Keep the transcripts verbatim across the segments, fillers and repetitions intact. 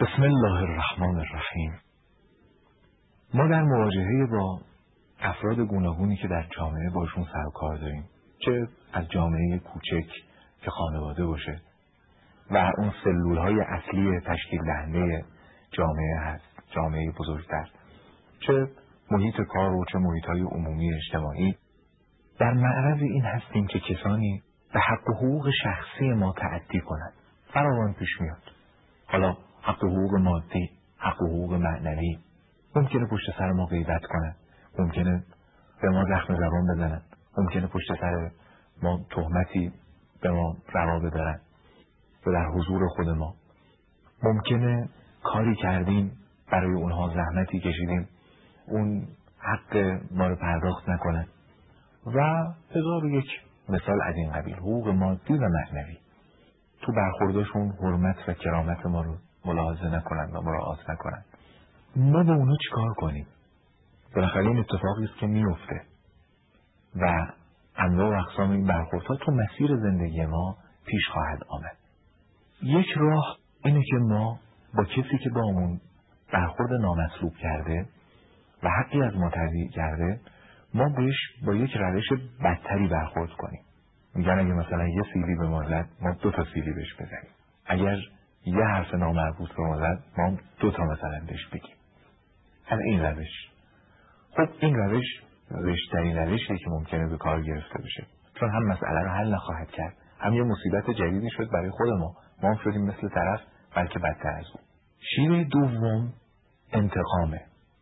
بسم الله الرحمن الرحیم. ما در مواجهه با افراد گوناگونی که در جامعه باشون سر و کار داریم، چه از جامعه کوچک که خانواده باشه و اون سلولهای اصلی تشکیل دهنده جامعه هست، جامعه بزرگتر، چه محیط کار و چه محیطهای عمومی اجتماعی، در معرض این هستیم که کسانی به حق و حقوق شخصی ما تعدی کنند. فراوان پیش میاد. حالا حق و حقوق مادی، حق و حقوق معنوی. ممکنه پشت سر ما غیبت کنن، ممکنه به ما زخم زبان بزنن، ممکنه پشت سر ما تهمتی به ما روا بدارن و در حضور خود ما ممکنه کاری کردیم برای اونها، زحمتی کشیدیم، اون حق ما رو پرداخت نکنن و هزار و یک مثال از این قبیل. حقوق مادی و معنوی تو برخوردشون حرمت و کرامت ما رو ملاحظه نکنن و مراعات نکنن. ما به اونا چیکار کنیم؟ بالاخره این اتفاقی است که میفته و انواع و اقسام این برخوردها تو مسیر زندگی ما پیش خواهد آمد. یک راه اینه که ما با کسی که با اون برخورد نامطلوب کرده و حقی از ما تضییع کرده، ما بهش با یک روش بدتری برخورد کنیم. میگن اگه مثلا یه سیلی به ما زد، ما دو تا سیلی بهش بزنیم. اگر یه حرف نامربوط به ما زد، ما دو تا مثلا بهش بگیم. از این روش. خب این روش رشته‌ترین روشیه که ممکنه به کار گرفته بشه، چون هم مسئله رو حل نخواهد کرد، هم یه مصیبت جدیدی شد برای خود ما. ما هم شدیم مثل طرف، بلکه بدتر از اون. شیوه دوم انتقامه.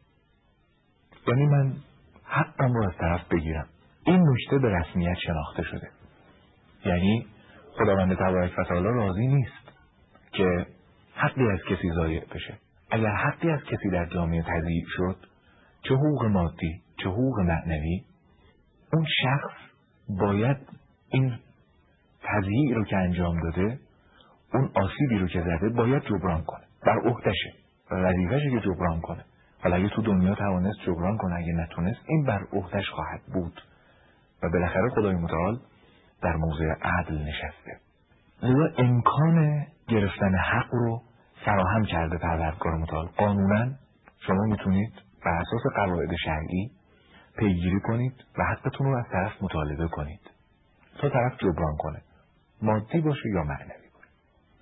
یعنی من حقم رو از طرف بگیرم. این نکته به رسمیت شناخته شده. یعنی خداوند تبارک و تعالی راضی نیست که حقی از کسی ضایع بشه. اگر حقی از کسی در جامعه تضییع شد، چه حقوق مادی چه حقوق معنوی، اون شخص باید این تضییع رو که انجام داده، اون آسیبی رو که زده، باید جبران کنه. بر عهدشه و وظیفه‌شه که جبران کنه. حالا اگه تو دنیا توانست جبران کنه، اگه نتونست، این بر عهدش خواهد بود و بالاخره خدای متعال در موضع عدل نشسته. لذا امکان گرفتن حق رو فراهم کرده پروردگار متعال. قانونا شما میتونید بر اساس قواعد شرعی پیگیری کنید و حقتون رو از طرف مطالبه کنید تا طرف جبران کنه، مادی باشه یا معنوی باشه.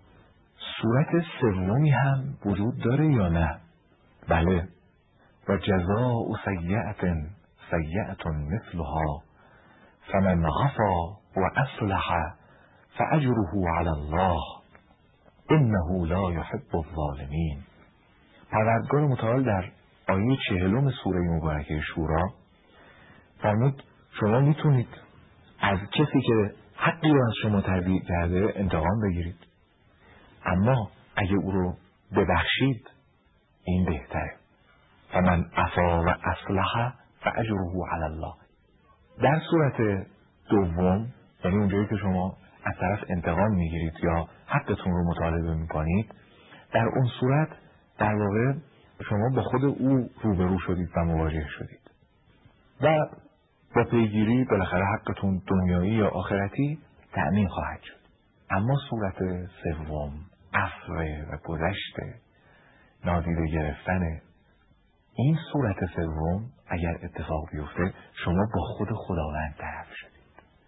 صورت سومی هم وجود داره یا نه؟ بله. و جزاء سیئة سیئة مثلها فمن عفا و اصلح فاجره علی الله انه لا یحب الظالمین. پروردگار متعال در آیه چهلم سوره مبارکه شورا فرمود شما میتونید از کسی که حقی رو از شما تضییع کرده انتقام بگیرید، اما اگه او رو ببخشید این بهتره. فمن عفا و اصلح فاجره علی الله. در صورت دوم، یعنی اونجایی که شما از طرف انتقام میگیرید یا حقتون رو مطالبه میکنید، در اون صورت در واقع شما با خود او روبرو شدید و مواجه شدید و با پیگیری بالاخره حقتون دنیایی یا آخرتی تأمین خواهد شد. اما صورت سوم، عفو و گذشت، نادیده گرفتن، این صورت سوم اگر اتفاق بیفته، شما با خود خداوند طرف شدید.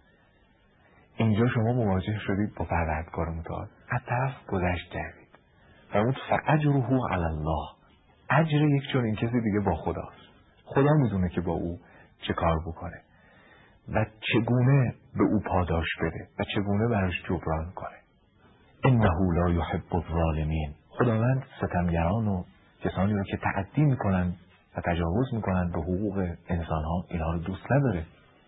اینجا شما مواجه شدید با پروردگار متعال، از طرف گذشت کردید و اون فاجره علی الله. اجر یک چنین کسی دیگه با خداست. خدا میدونه که با او چه کار بکنه و چگونه به او پاداش بده و چگونه براش جبران کنه. انه لا یحب الظالمین. خداوند ستمگران و کسانی رو که تعدی میکنن و تجاوز میکنن به حقوق انسان ها، اینها رو دوست نداره.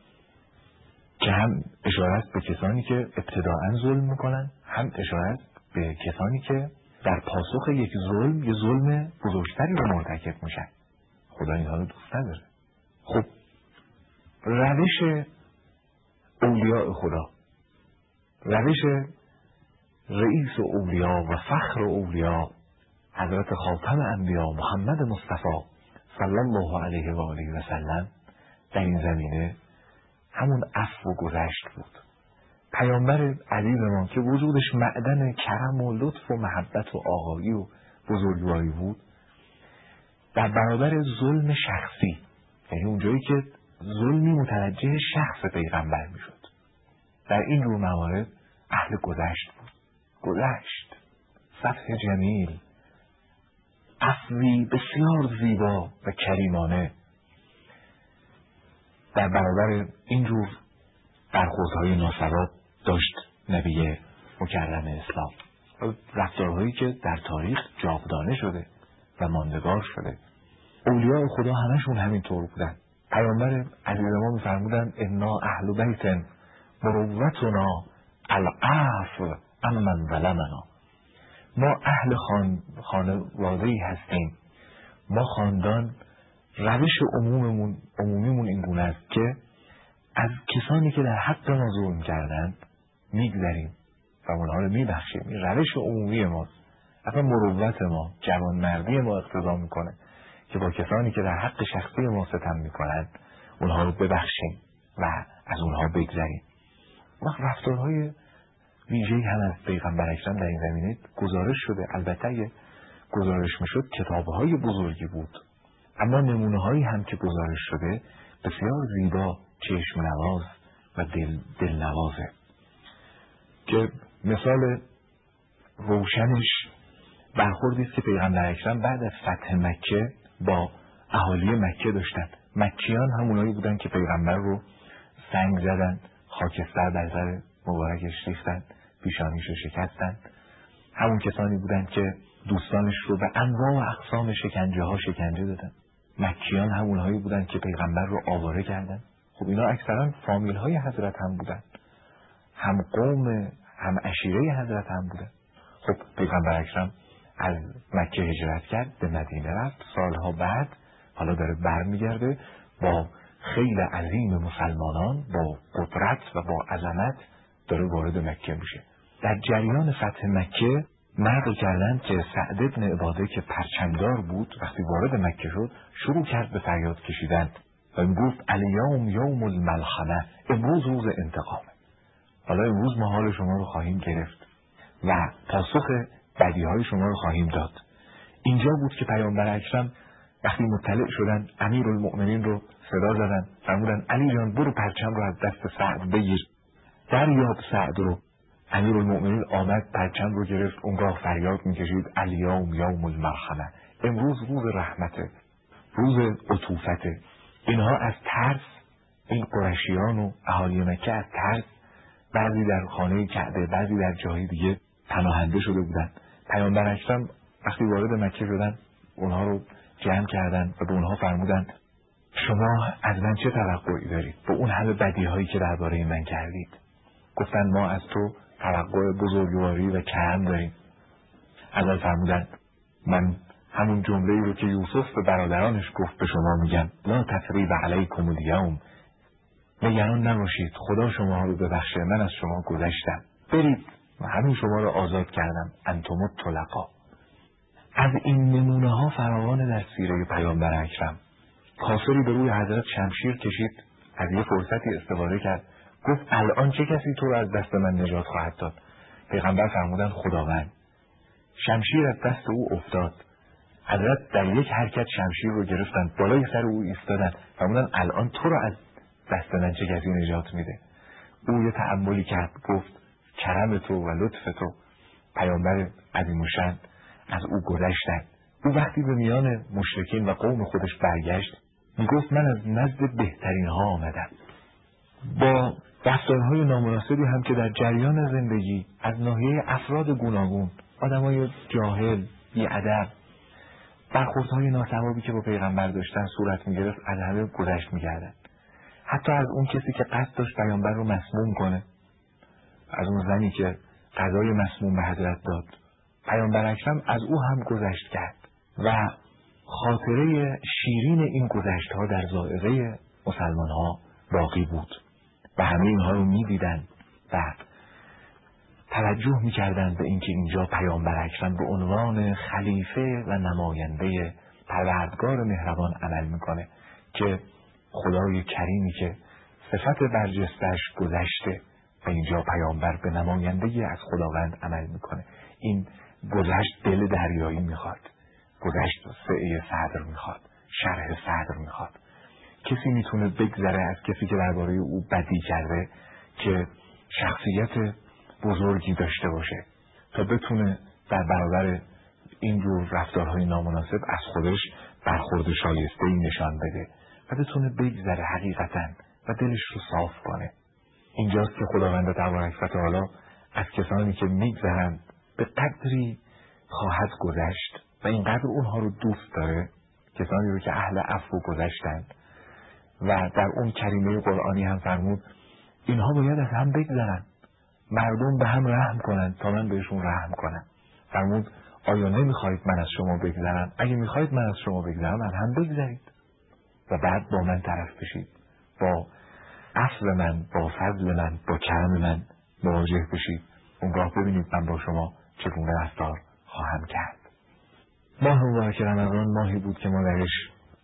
که هم اشارت به کسانی که ابتداعا ظلم میکنن، هم اشارت به کسانی که در پاسخ یک ظلم یه ظلم بزرگتری رو مرتکب میشن. خدا اینها رو دوست نداره. خب روش اولیاء خدا، روش رئیس اولیاء و فخر اولیاء حضرت خاتم انبیا محمد مصطفی صلی الله علیه و آله و سلم در این زمینه همون عفو و گذشت بود. پیامبر عزیز ما که وجودش معدن کرم و لطف و محبت و آقایی و بزرگواری بود، در برابر ظلم شخصی، یعنی اونجایی که ظلمی متوجه شخص پیغمبر میشد، در این جور موارد اهل گذشت بود. گذشت، صفح جمیل، عفوی بسیار زیبا و کریمانه در برابر این جور برخوردهای ناسواب داشت نبی مکرم اسلام. رفتارهایی که در تاریخ جاودانه شده و ماندگار شده. اولیاء خدا همشون همین طور بودن. پیامبر عزیز ما می‌فرمودند انا اهل بیت مروتنا العفو عمن ظلمنا. ما اهل خان... خانواده‌ای هستیم، ما خاندان روش عموممون عمومیمون این گونه است که از کسانی که در حق ما ظلم کردند میگذریم و اونها رو میبخشیم. این روش عمومی ماست. اصلا مروت ما، جوانمردی ما اقتضا میکنه که با کسانی که در حق شخصی ما ستم میکنند اونها رو ببخشیم و از اونها بگذریم. وقت رفتارهای ویژه‌ای هم از پیغمبر اکرم در این زمینه گزارش شده. البته اگه گزارش میشد کتابهای بزرگی بود، اما نمونه هایی هم که گزارش شده بسیار زیبا، چشم نواز و دل, دل نوازه که مثال روشنش برخوردی است که پیغمبر اکرم بعد از فتح مکه با اهالی مکه داشتن. مکیان همونایی بودن که پیغمبر رو سنگ زدن، خاکستر در سر مبارکش ریختن، پیشانیش رو شکستن. همون کسانی بودن که دوستانش رو به انواع و اقسام شکنجه ها شکنجه دادن. مکیان همونهایی بودن که پیغمبر رو آواره کردن. خب اینا اکثرا فامیل های حضرت هم بودن، هم قوم هم عشیره حضرت هم بودن. خب پیغمبر اکرم از مکه هجرت کرد، به مدینه رفت. سالها بعد حالا داره برمیگرده با خیل عظیم مسلمانان، با قدرت و با عظمت داره وارد مکه میشه. در جریان فتح مکه نقل کردن که سعد بن عباده که پرچمدار بود وقتی وارد مکه شد شروع کرد به فریاد کشیدن و میگفت الیوم یوم الملحمه، امروز روز انتقامه. حالا امروز ما حال شما رو خواهیم گرفت و پاسخ بدیهای شما رو خواهیم داد. اینجا بود که پیامبر اکرم وقتی مطلع شدن امیرالمؤمنین رو صدا زدن، فرمودن علی جان برو پرچم رو از دست سعد بگیر، دریاب سعد رو. امیرالمؤمنین آمد پرچم رو گرفت، اونگاه فریاد میکشید الیوم یوم المرحمه، امروز روز رحمته، روز عطوفته. اینها از ترس، این قریشیان و اهالی مکه از ترس بعضی در خانه کعبه، بعضی در جای دیگه پناهنده شده بودن. پیامبر اکرم وقتی وارد مکه شدن اونها رو جمع کردن و به اونها فرمودن شما از من چه توقعی دارید با اون همه بدیهایی که درباره من کردید؟ گفتن ما از تو توقع بزرگواری و کرم داریم. اول فرمودن من همون جمله‌ای رو که یوسف به برادرانش گفت به شما میگم، لا تثریب علیکم الیوم، نگران نباشید، خدا شما رو ببخشه، من از شما گذشتم، برید و همین شما رو آزاد کردم، انتم الطلقا. از این نمونه ها فراوان در سیره پیامبر اکرم. کافری به روی حضرت شمشیر کشید، از یه فرصتی استفاده کرد، گفت الان چه کسی تو رو از دست من نجات خواهد داد؟ پیغمبر فرمودن خداوند. شمشیر از دست او افتاد، حضرت در یک حرکت شمشیر رو گرفتن، بالای سر او ایستادن، فرمودن الان تو رو از دست من چه کسی نجات میده؟ او یه تأملی کرد، گفت کرم تو و لطف تو. پیامبر عظیم الشأن از او گذشتن. او وقتی به میان مشرکین و قوم خودش برگشت میگفت من از نزد بهترین ها آمدم. با رفتارهای نامناسبی هم که در جریان زندگی از ناحیه افراد گوناگون، آدمای جاهل، بی‌ادب، برخوردهای ناسوابی که با پیغمبر داشتن صورت میگرفت، از همه گذشت میکردن. حتی از اون کسی که قصد داشت پیامبر رو مسموم کنه، از اون زنی که غذای مسموم به حضرت داد، پیامبر اکرم از او هم گذشت کرد و خاطره شیرین این گذشت ها در ذائقه مسلمان ها باقی بود و همه اینها رو می دیدن و توجه می کردن به اینکه اینجا پیامبر اکرم به عنوان خلیفه و نماینده پروردگار مهربان عمل میکنه که خدای کریمی که صفت برجستش گذشته و اینجا پیامبر به نماینده از خداوند عمل میکنه. این گذشت دل دریایی میخواد، گذشت سعه صدر میخواد، شرح صدر میخواد. کسی میتونه بگذره از کسی که درباره او بدی کرده که شخصیت بزرگی داشته باشه تا بتونه در برابر این جور رفتارهای نامناسب از خودش برخورد شایسته‌ای نشان بده و بتونه بگذره حقیقتاً و دلش رو صاف کنه. اینجاست که خداوند تبارک و تعالی از کسانی که میگذرند به قدری خواهد گذشت و اینقدر اونها رو دوست داره، کسانی رو که اهل عفو گذشتند و در اون کریمه قرآنی هم فرمود اینها باید از هم بگذرن، مردم به هم رحم کنند تا من بهشون رحم کنم. فرمود آیا نمیخواید من از شما بگذرم؟ اگه میخواید من از شما بگذرم از هم بگذرید و بعد با من طرف بشید، با عفو من، با فضل من، با کرم من مواجه بشید. اونگاه ببینید من با شما چگونه رفتار خواهم کرد. ماه مبارک رمضان ماهی بود که ما درش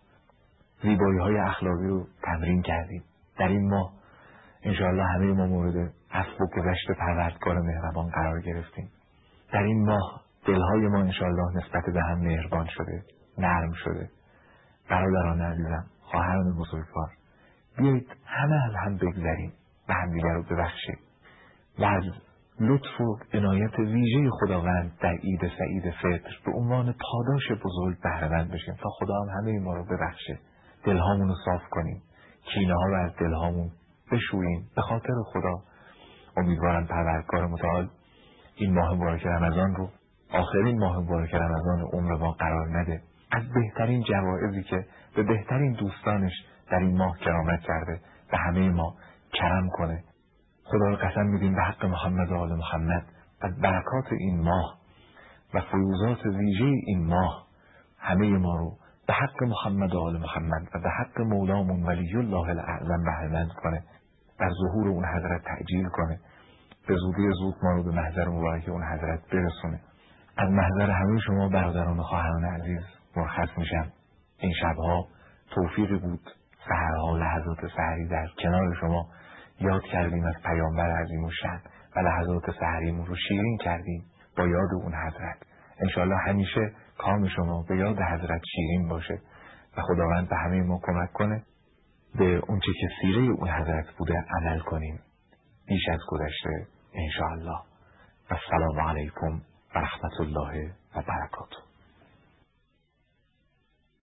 زیبایی های اخلاقی رو تمرین کردیم. در این ماه انشاءالله همه ما مورد عفو و گذشت پروردگار مهربان قرار گرفتیم. در این ماه دلهای ما انشاءالله نسبت به هم مهربان شده، نرم شده. برادران عزیزم، خواهران بزرگوار، بیایید همه از هم بگذریم و همدیگر رو ببخشیم و از لطف و عنایت ویژه خداوند در عید سعید فطر به عنوان پاداش بزرگ بهره‌مند بشیم تا خدا هم همه ما رو ببخشه. دلهامون رو صاف کنیم، کینه ها رو از دلهامون بشوییم به خاطر خدا. امیدوارم پروردگار متعال این ماه مبارک رمضان رو آخرین ماه مبارک رمضان عمر ما قرار نده، از بهترین جوایزی که به بهترین دوستانش در این ماه کرامت کرده به همه ما کرم کنه. خدا رو قسم میدیم به حق محمد و آل محمد از برکات این ماه و فیوزات ویژه این ماه همه ما رو به حق محمد و آل محمد و به حق مولامون ولی الله الاعظم بهره‌مند کنه، در ظهور اون حضرت تعجیل کنه، به زودی زود ما رو به محضر مبارک اون حضرت برسونه. از محضر همه شما برادران و خواهران عزیز مرخص میشم. این شبها توفیقی بود سحرها لحظات سحری در کنار شما یاد کردیم از پیامبر عظیم الشأن و لحظات سحریمون رو شیرین کردیم با یاد اون حضرت. انشاءالله همیشه کام شما به یاد حضرت شیرین باشه و خداوند به همه ما کمک کنه به اونچه که سیره اون حضرت بوده عمل کنیم بیش از گذشته انشاءالله. و السلام علیکم و رحمت الله و برکاته.